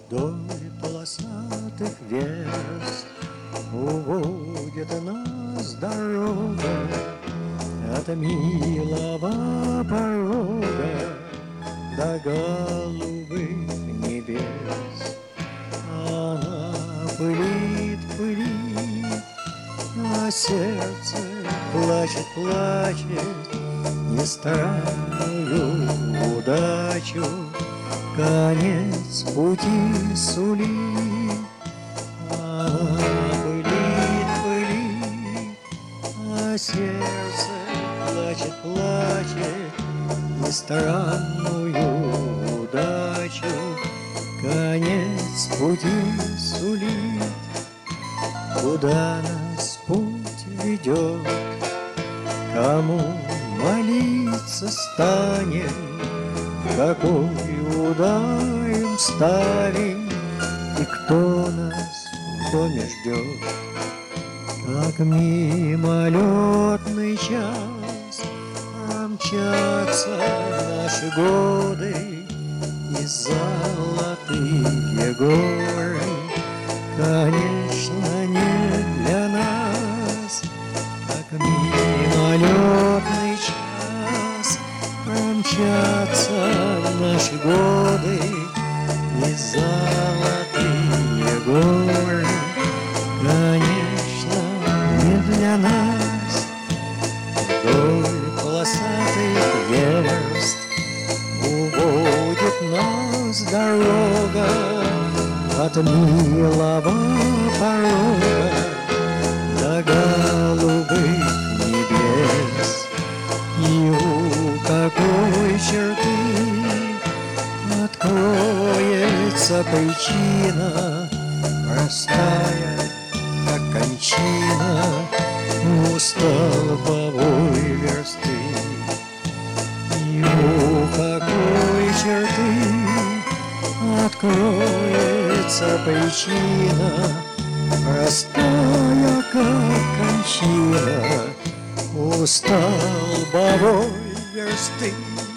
Вдоль полосатых верст уводит нас дорога от милого порога до голубых небес. Она пылит, пылит, а сердце плачет, плачет, не странную удачу конец пути сулит. Она пылит, пылит, а сердце плачет, плачет, не странную удачу конец пути сулит. Куда нас путь ведет, кому молиться станем, какой удар им ставим, и кто нас в доме ждет. Как мимолетный час мчатся наши годы и золотые горы, конечно, не для нас. Как мимолетный час промчатся наши годы и золотые горы, конечно, не для нас. Вдоль полосатых верст уводит нас дорога от милого порога до голубых небес. И у какой черты откроется причина, простая, как кончина, у столбовой версты. И у какой черты откроется причина, простая, как кончина, у столбовой версты.